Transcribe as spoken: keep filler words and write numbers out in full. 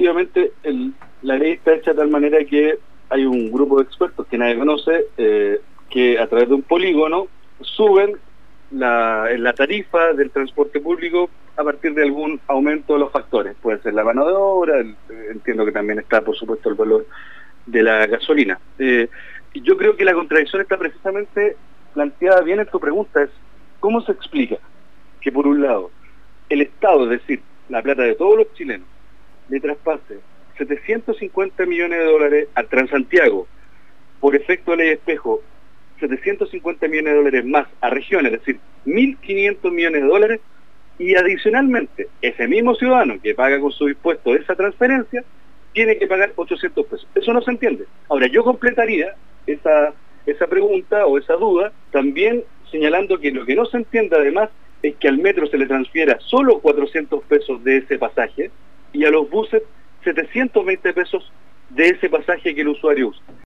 efectivamente el, la ley está hecha de tal manera que hay un grupo de expertos que nadie conoce, eh, que a través de un polígono suben la, la tarifa del transporte público a partir de algún aumento de los factores. Puede ser la mano de obra, el, entiendo que también está, por supuesto, el valor de la gasolina. Eh, y yo creo que la contradicción está precisamente planteada bien en tu pregunta, es ¿cómo se explica que por un lado el Estado, es decir, la plata de todos los chilenos, le traspase setecientos cincuenta millones de dólares al Transantiago, por efecto de ley de espejo, setecientos cincuenta millones de dólares más a regiones, es decir, mil quinientos millones de dólares, y adicionalmente, ese mismo ciudadano que paga con su impuesto esa transferencia, tiene que pagar ochocientos pesos? Eso no se entiende. Ahora, yo completaría esa, esa pregunta o esa duda también señalando que lo que no se entiende además es que al metro se le transfiera solo cuatrocientos pesos de ese pasaje y a los buses setecientos veinte pesos de ese pasaje que el usuario usa.